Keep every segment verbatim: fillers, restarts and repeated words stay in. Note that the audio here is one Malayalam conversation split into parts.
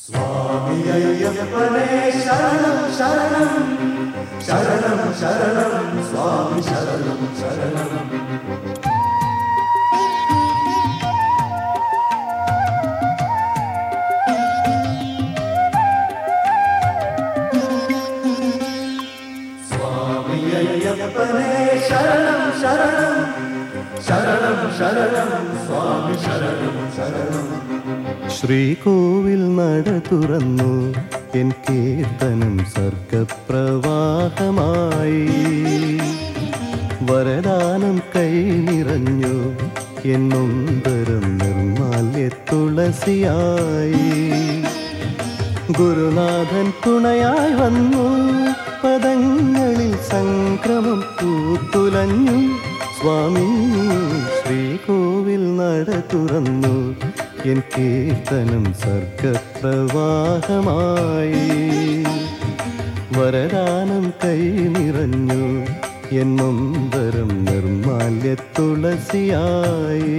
സ്വാമി അയ്യപ്പനേ ശരണം ശരണം ശരണം ശരണം സ്വാമി ശരണം ശരണം. സ്വാമി അയ്യപ്പനേ ശരണം ശരണം ശരണം ശരണം സ്വാമി ശരണം ശരണം. ശ്രീകോവിൽ നട തുറന്നു എൻ കീർത്തനം സർഗപ്രവാഹമായി. വരദാനം കൈ നിറഞ്ഞു എൻ നൊമ്പരം നിർമാല്യ തുളസിയായി. ഗുരുനാഥൻ തുണയായി വന്നു പദങ്ങളിൽ സംക്രമം പൂത്തുലഞ്ഞു. സ്വാമി ശ്രീകോവിൽ നട തുറന്നു എൻ കീർത്തനം സർഗപ്രവാഹമായി. വരദാനം കൈ നിറഞ്ഞു എൻ നൊമ്പരം നിർമാല്യ തുളസിയായി.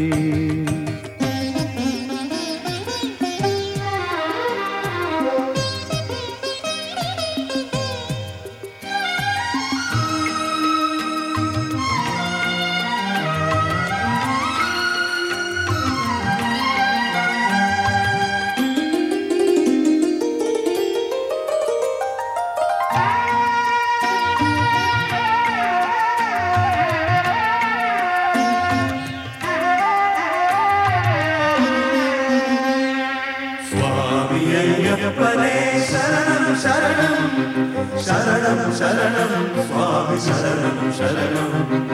സ്വാമി അയ്യപ്പനേ ശരണം ശരണം ശരണം ശരണം സ്വാമി ശരണം ശരണം.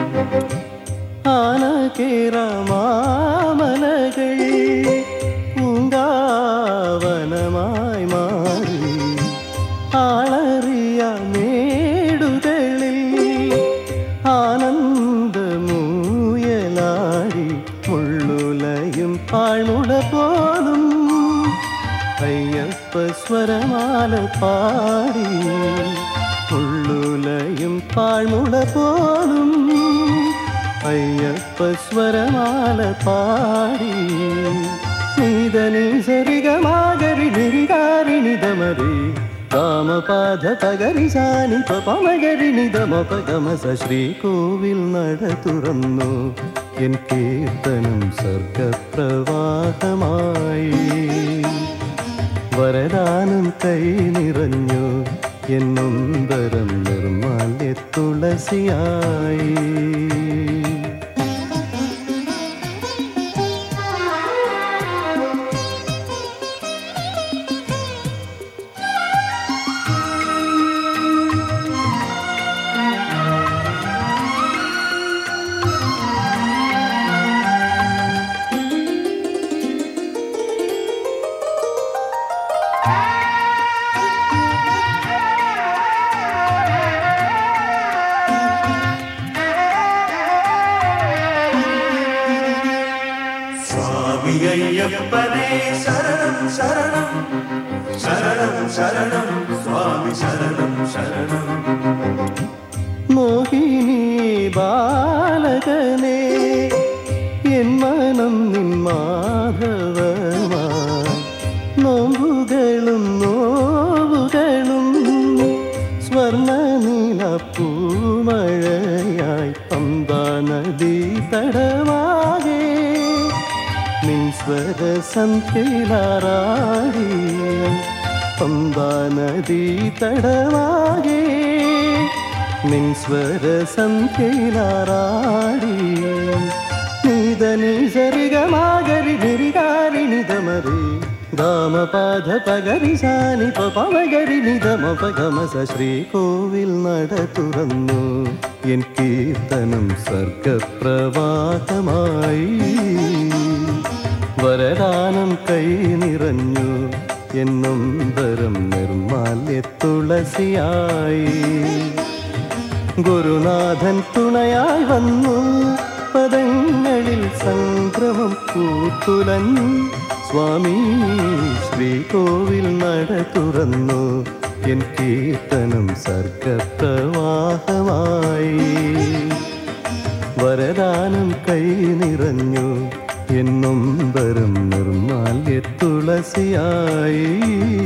ആനകേറാമലകൾ പൂങ്കാവനമായി മാറി. ആളറിയ മേടുകളിൽ ആനന്ദമൂയലാടി. മുള്ളുലയും പാഴ്മുട പോലും അയ്യപ്പ സ്വരമാല പാടി. മുള്ളുലയും പാഴ്മുട പോലും അയ്യപ്പ സ്വരമാല പാടി. നീതനി സരിഗമാഗരി നിരികാരി നിതമരി കാമപാധ പഗരി സാനി പമഗരി നിതമപഗമസ. ശ്രീകോവിൽ നട തുറന്നു എൻ കീർത്തനം സർഗപ്രവാഹമായി. വരദാനം കൈ നിറഞ്ഞു എൻ നൊമ്പരം നിർമാല്യ തുളസിയായി. സ്വാമി അയ്യപ്പനേ ശരണം ശരണം ശരണം ശരണം സ്വാമി ശരണം ശരണം. മോഹിനി ബാലകനേ എൻ മനം നിൻ മാധവമായി. നോമ്പുകളും നോവുകളും സ്വർണ്ണ നീല പൂമഴയായി. പമ്പാ നദി തടവാകെ നിൻ സ്വര സന്ധ്യയിലാറാടി. പമ്പാ നദി തടവാകെ നിൻ സ്വര സന്ധ്യയിലാറാടി. നീതനി സരിഗമാഗരി നിരികാരി നിതമരി ഗാമപാധ പഗരി സാനി പമഗരി നിതമപഗമസ. ശ്രീകോവിൽ നട തുറന്നു എൻ കീർത്തനം സർഗപ്രവാഹമായി. വരദാനം കൈ നിറഞ്ഞു എൻ നൊമ്പരം നിർമാല്യ തുളസിയായി. ഗുരുനാഥൻ തുണയായി വന്നു പദങ്ങളിൽ സംക്രമം പൂത്തുലഞ്ഞു. സ്വാമി ശ്രീകോവിൽ നട തുറന്നു എൻ കീർത്തനം സർഗപ്രവാഹമായി. വരദാനം കൈ നിറഞ്ഞു എന്നൊമ്പരം നിർമാല്യ തുളസിയായി